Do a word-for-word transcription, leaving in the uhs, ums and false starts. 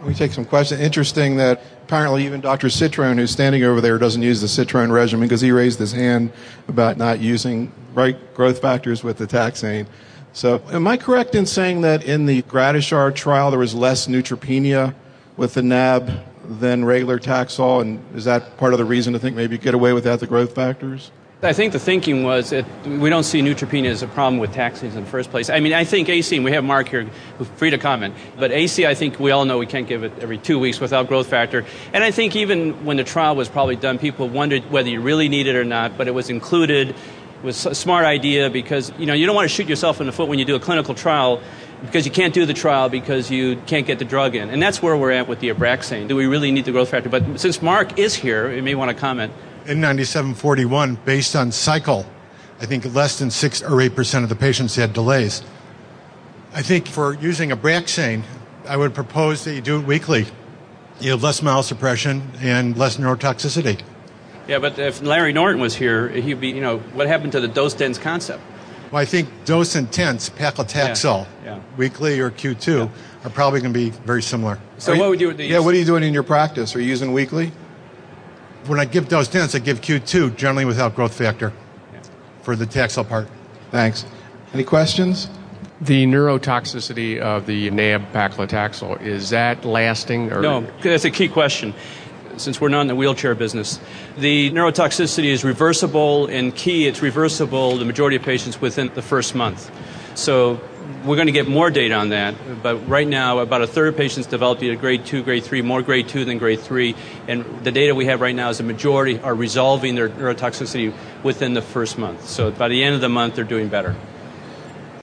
We take some questions. Interesting that apparently even Doctor Citrone, who's standing over there, doesn't use the Citrone regimen because he raised his hand about not using right growth factors with the taxane. So am I correct in saying that in the Gratishar trial there was less neutropenia with the N A B than regular Taxol, and is that part of the reason to think maybe you get away without the growth factors? I think the thinking was that we don't see neutropenia as a problem with taxanes in the first place. I mean, I think A C, and we have Mark here, who's free to comment, but A C, I think we all know we can't give it every two weeks without growth factor. And I think even when the trial was probably done, people wondered whether you really need it or not, but it was included. It was a smart idea because, you know, you don't want to shoot yourself in the foot when you do a clinical trial because you can't do the trial because you can't get the drug in. And that's where we're at with the Abraxane. Do we really need the growth factor? But since Mark is here, you may want to comment. In ninety-seven forty-one, based on cycle, I think less than six or eight percent of the patients had delays. I think for using Abraxane, I would propose that you do it weekly. You have less myelosuppression and less neurotoxicity. Yeah, but if Larry Norton was here, he'd be, you know, what happened to the dose-dense concept? Well, I think dose-intense paclitaxel, yeah, yeah. weekly or Q two, yeah. are probably going to be very similar. So are what you, would you do? Yeah, what are you doing in your practice? Are you using weekly? When I give dose-dense, I give Q two, generally without growth factor, yeah. for the Taxol part. Thanks. Any questions? The neurotoxicity of the N A B paclitaxel, is that lasting? Or? No, that's a key question. Since we're not in the wheelchair business, the neurotoxicity is reversible, and key, it's reversible the majority of patients within the first month. So we're going to get more data on that, but right now about a third of patients developed either grade two, grade three, more grade two than grade three, and the data we have right now is the majority are resolving their neurotoxicity within the first month. So by the end of the month, they're doing better.